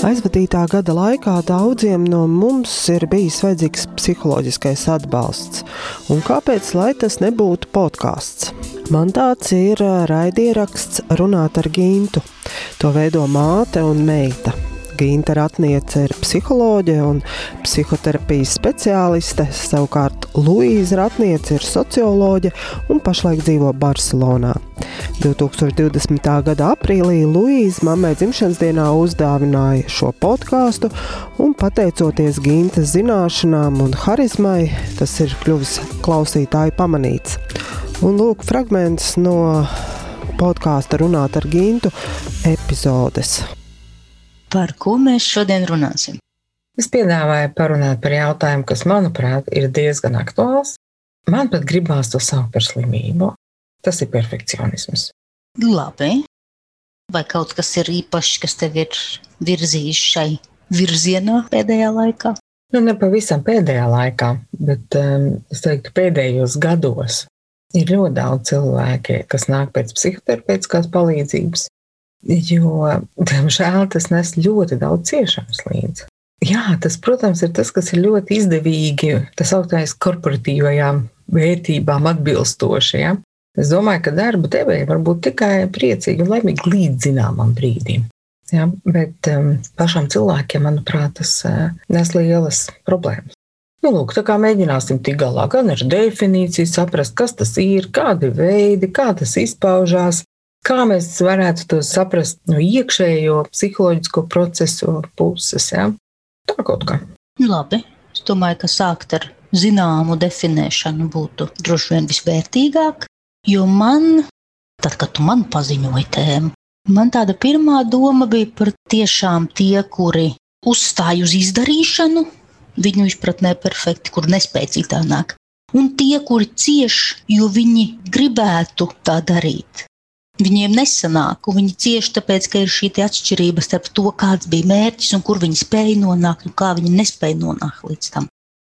Aizvadītā gada laikā daudziem no mums ir bijis vajadzīgs psiholoģiskais atbalsts. Un kāpēc, lai tas nebūtu podcasts? Man tāds ir raidieraksts Runāt ar Gintu. To veido māte un meita. Ginta Ratniece ir psiholoģe un psihoterapijas speciāliste, savukārt Luīza Ratniece ir socioloģe un pašlaik dzīvo Barcelonā. 2020. gada aprīlī Luīza mammai dzimšanas dienā uzdāvināja šo podcastu, un pateicoties Gintas zināšanām un harizmai, tas ir kļuvis klausītāju pamanīts. Un lūk fragments no podkāsta Runāt ar Gintu epizodes. Par ko mēs šodien runāsim? Es piedāvāju parunāt par jautājumu, kas, manuprāt, ir diezgan aktuāls. Man pat gribās to saukt par slimību. Tas ir perfekcionisms. Labi. Vai kaut kas ir īpašs, kas tev ir virzījis šai virzienā pēdējā laikā? Ne pavisam pēdējā laikā, bet es teiktu pēdējos gados. Ir ļoti daudz cilvēki, kas nāk pēc psihoterapeitiskās palīdzības, jo, diemžēl, tas nes ļoti daudz ciešanas līdzi. Jā, tas, protams, ir tas, kas ir ļoti izdevīgi, tas augtais korporatīvajām vērtībām atbilstoši. Ja? Es domāju, ka darba devēji var būt tikai priecīgi un laimīgi līdz zināmam brīdim. Ja? Bet pašam cilvēkiem, manuprāt, tas nes lielas problēmas. Lūk, tā kā mēģināsim tik galā gan ar definīciju saprast, kas tas ir, kādi veidi, kā tas izpaužās, kā mēs varētu to saprast no iekšējo psiholoģisko procesu puses, ja? Tā kaut kā. Labi, es domāju, ka sākt ar zināmu definēšanu būtu droši vien visvērtīgāk, jo tad, kad tu man paziņoji tēmu, man tāda pirmā doma bija par tiešām tie, kuri uzstāj uz izdarīšanu, viņu izpratnē perfekti, kur nespēj citādāk, un tie, kuri cieš, jo viņi gribētu tā darīt. Viņiem nesanāk, un viņi cieši tāpēc, ka ir šī atšķirība starp to, kāds bija mērķis un kur viņi spēja nonākt un kā viņi nespēja nonākt līdz tam.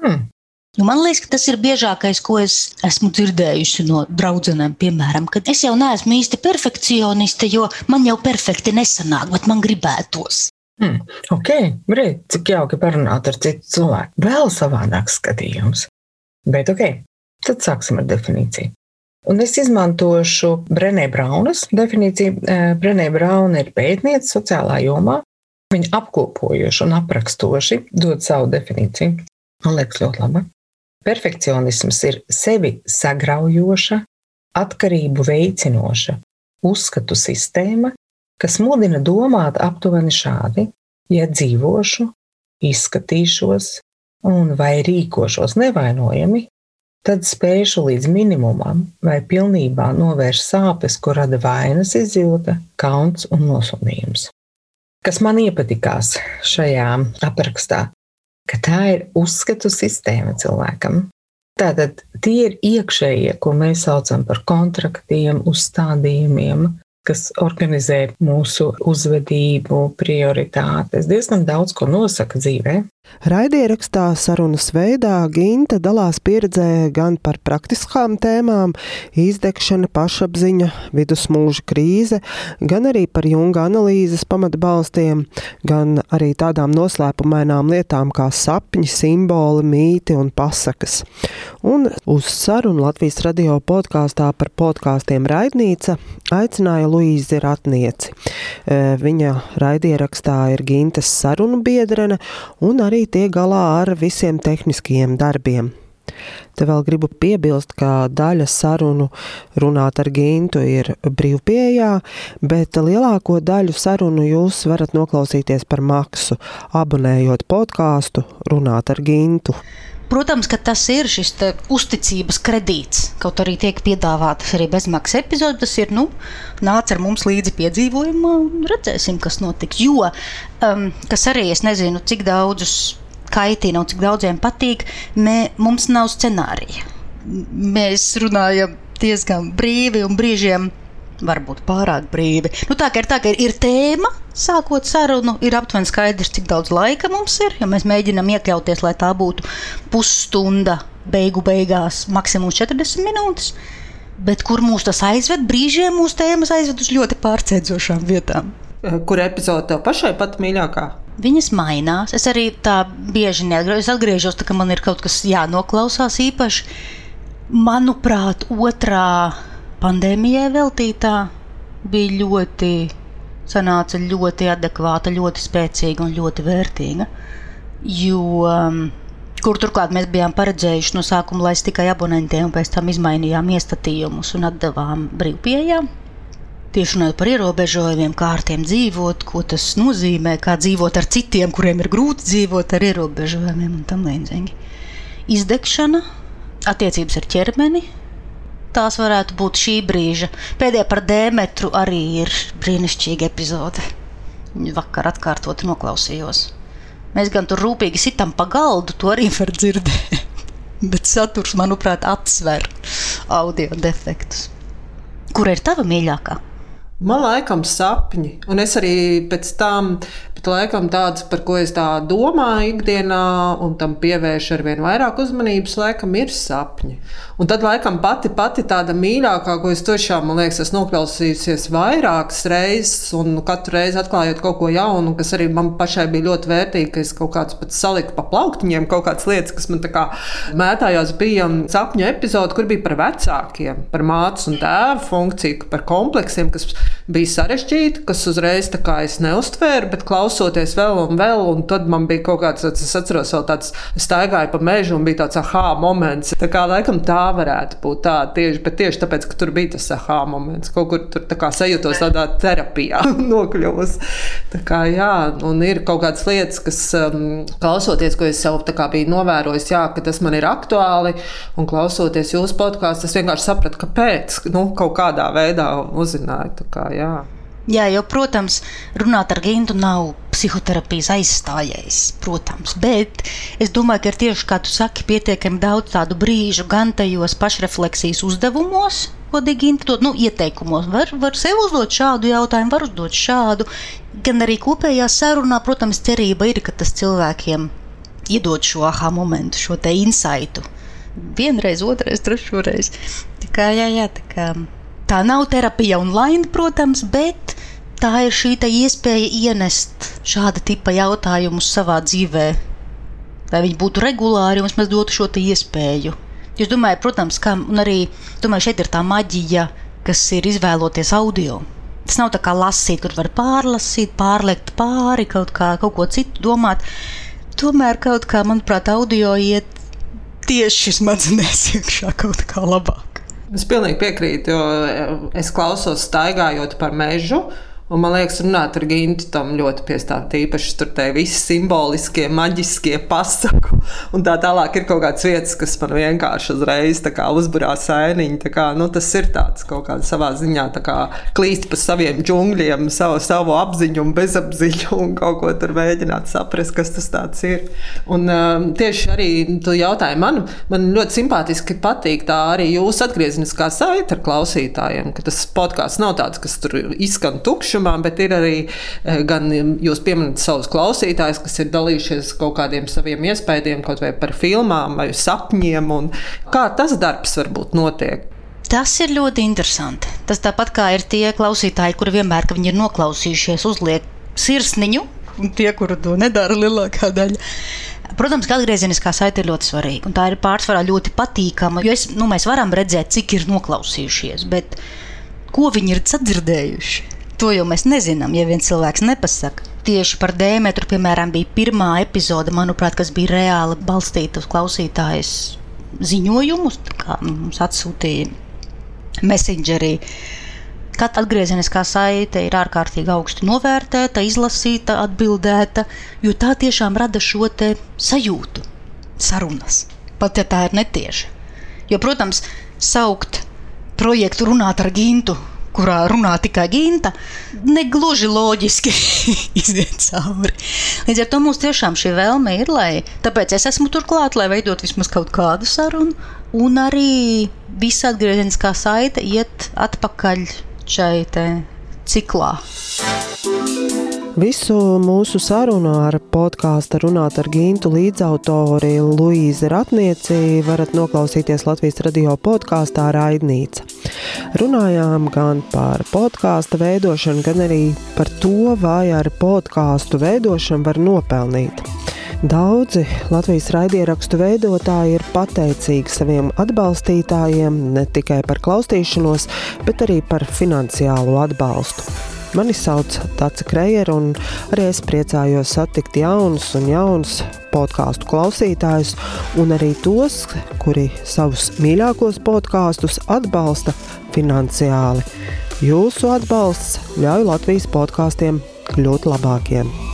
Jo man liekas, ka tas ir biežākais, ko es esmu dzirdējusi no draudzenēm, piemēram, kad es jau neesmu īsti perfekcioniste, jo man jau perfekti nesanāk, bet man gribētos. Ok, brīd, cik jauki parunāt ar citu cilvēku. Vēl savādāks skatījums. Bet ok, tad sāksim ar definīciju. Un es izmantošu Brené Braunas definīciju. Brené Brauna ir pētniece sociālā jomā. Viņa apkopojoši un aprakstoši dod savu definīciju. Man liekas ļoti laba. Perfekcionisms ir sevi sagraujoša, atkarību veicinoša uzskatu sistēma, kas mudina domāt aptuveni šādi: ja dzīvošu, izskatīšos un vai rīkošos nevainojami, tad spēšu līdz minimumam vai pilnībā novērst sāpes, ko rada vainas izjūta, kauns un nosodījums. Kas man iepatikās šajā aprakstā, ka tā ir uzskatu sistēma cilvēkam. Tātad tie ir iekšējie, ko mēs saucam par kontraktiem, uzstādījumiem, kas organizē mūsu uzvedību, prioritātes. Diezgan daudz ko nosaka dzīvē. Raidierakstā sarunas veidā Ginta dalās pieredzē gan par praktiskām tēmām, izdegšana, pašapziņa, vidusmūža krīze, gan arī par Junga analīzes pamatbalstiem, gan arī tādām noslēpumainām lietām kā sapņi, simboli, mīti un pasakas. Un uz sarunu Latvijas radio podkāstā par podkāstiem Raidnīca aicināja Luīzi Ratnieci. Viņa raidierakstā ir Gintas sarunu biedrene un arī tiek galā ar visiem tehniskajiem darbiem. Te vēl gribu piebilst, ka daļa sarunu Runāt ar Gintu ir brīvpieejā, bet lielāko daļu sarunu jūs varat noklausīties par maksu, abonējot podkāstu Runāt ar Gintu. Protams, ka tas ir šis uzticības kredīts, kaut arī tiek piedāvātas arī bezmaksas epizodes, tas ir, nāc ar mums līdzi piedzīvojumā un redzēsim, kas notiks. Jo, kas arī, es nezinu, cik daudzus kaitina un cik daudziem patīk, mums nav scenārija. Mēs runājam diezgan brīvi un brīžiem varbūt pārāk brīvi. Tā kā ir tēma, sākot sarunu, ir aptuveni skaidrs, cik daudz laika mums ir, jo mēs mēģinām iekļauties, lai tā būtu pusstunda beigās, maksimums 40 minūtes. Bet kur mūs tas aizved? Brīžiem mūsu tēmas aizved uz ļoti pārsteidzošām vietām. Kura epizode tev pašai pat mīļākā? Viņas mainās. Es arī tā bieži atgriežos, tā, ka man ir kaut kas jānoklausās īpaši. Manuprāt, otrā pandēmijai veltītā bija sanāca ļoti adekvāta, ļoti spēcīga un ļoti vērtīga. Jo, kur turklāt mēs bijām paredzējuši no sākuma laist tikai abonentiem, un pēc tam izmainījām iestatījumus un atdevām brīvpieejām. Tieši runājot par ierobežojumiem, kā ar tiem dzīvot, ko tas nozīmē, kā dzīvot ar citiem, kuriem ir grūti dzīvot ar ierobežojumiem un tam līdzīgi. Izdegšana, attiecības ar ķermeni, tās varētu būt šī brīža. Pēdējā par Dēmetru arī ir brīnišķīga epizode. Vakar atkārtot noklausījos. Mēs gan tur rūpīgi sitam pa galdu, to arī var dzirdēt, bet saturs, manuprāt, atsver audio defektus. Kura ir tava mīļākā? Man laikam sapņi, un es arī pēc tam, bet laikam tāds, par ko es tā domāju ikdienā, un tam pievēršu arvien vairāk uzmanības, laikam ir sapņi. Un tad laikam pati tāda mīļākā, ko es tiešām, man liekas, esmu noklausījusies vairākas reizes, un katru reizi atklājot kaut ko jaunu, kas arī man pašai bija ļoti vērtīgi, ka es kaut kāds pat saliku pa plauktiņiem, kaut kādas lietas, kas man tā kā mētājās, bija sapņu epizode, kur bija par vecākiem, par mātes un tēva funkciju, par kompleksiem, kas bija sarežģīti, kas uzreiz tā kā es neuztvēru, bet klausoties vēl, un tad man bija kaut kāds, es atceros vēl tāds, staigāju pa mežu un bija tāds aha moments. Tā kā laikam tā varētu būt tā tieši, bet tieši tāpēc, ka tur bija tas aha moments, kaut kur tur tā kā sajūtos tādā terapijā nokļuvus. Tā kā jā, un ir kaut kādas lietas, kas klausoties, ko es sev tā kā biju novērojis, jā, ka tas man ir aktuāli, un klausoties jūsu podkāstu, es vienkārši sapratu, kāpēc, kaut kādā veidā uzzināju, tā kā jā. Jā, jo, protams, runāt ar Gintu nav psihoterapijas aizstājējs, protams, bet es domāju, ka ir tieši, kā tu saki, pietiekami daudz tādu brīžu gan tajos pašrefleksijas uzdevumos, ko Ginta dod, ieteikumos. Var sev uzdot šādu jautājumu, var uzdot šādu, gan arī kopējā sarunā, protams, cerība ir, ka tas cilvēkiem iedod šo aha momentu, šo te insightu. Vienreiz, otrais, trešoreiz. Tā kā, jā, tā kā... Tā nav terapija online, protams, bet tā ir šī iespēja ienest šāda tipa jautājumus savā dzīvē. Lai viņi būtu regulāri un mēs dotu šo iespēju. Es domāju, protams, un arī šeit ir tā maģija, kas ir izvēloties audio. Tas nav tā kā lasīt, kur var pārlasīt, pārlekt pāri, kaut ko citu domāt. Tomēr kaut kā, manuprāt, audio iet tieši smadzenēs iekšā kaut kā labāk. Es pilnīgi piekrītu, jo es klausos staigājot par mežu, un man liekas, runāt ar Gintu tam ļoti piestāv tīpaši tur te visi simboliskie, maģiskie pasaku, un tā tālāk ir kaut kādas vietas, kas man vienkārši uzreiz tā kā uzburā sēniņu, tā kā, tas ir tāds kaut kādā savā ziņā, tā kā klīst pa saviem džungļiem, savu apziņu un bezapziņu, un kaut ko tur mēģināt saprast, kas tas tāds ir. Un tieši arī tu jautāji man ļoti simpātiski patīk tā arī jūsu atgriezeniskā saite ar klausītājiem, ka tas podkāsts nav tāds, kas tur izskan tukšs, bet ir arī gan jūs pieminat savus klausītājus, kas ir dalījušies kaut kādiem saviem iespējiem, kaut vai par filmām vai sapņiem, un kā tas darbs varbūt notiek? Tas ir ļoti interesanti. Tas tāpat kā ir tie klausītāji, kuri vienmēr, ka viņi ir noklausījušies, uzliek sirsniņu, un tie, kuri to nedara lielākā daļa. Protams, ka atgriezeniskā saite ir ļoti svarīga, un tā ir pārsvarā ļoti patīkama, jo mēs varam redzēt, cik ir noklausījušies, bet ko viņi ir sadzirdējuši? To jau mēs nezinām, ja viens cilvēks nepasaka. Tieši par Dēmetru, piemēram, bija pirmā epizode, manuprāt, kas bija reāli balstīta uz klausītājas ziņojumus, kā mums atsūtīja Messengerī. Kad atgriezeniskā saite ir ārkārtīgi augsti novērtēta, izlasīta, atbildēta, jo tā tiešām rada šo te sajūtu, sarunas, pat ja tā ir netieša. Jo, protams, saukt projektu runāt ar Gintu, kurā runā tikai Ginta, negluži loģiski iziet cauri. Līdz ar to mums tiešām šī vēlme ir, tāpēc es esmu turklāt, lai veidot vismaz kaut kādu sarunu, un arī visa atgriezeniskā saite iet atpakaļ šai te ciklā. Visu mūsu sarunu ar podkāstu Runāt ar Gintu līdzautori Luīzi Ratnieci varat noklausīties Latvijas radio podkāstā Raidnīca. Runājām gan par podkāsta veidošanu, gan arī par to, vai ar podkāstu veidošanu var nopelnīt. Daudzi Latvijas raidierakstu veidotāji ir pateicīgi saviem atbalstītājiem ne tikai par klausīšanos, bet arī par finansiālo atbalstu. Mani sauc Dace Krejere, un arī es priecājos satikt jaunus podkāstu klausītājus, un arī tos, kuri savus mīļākos podkāstus atbalsta finansiāli. Jūsu atbalsts ļauj Latvijas podkāstiem kļūt labākiem.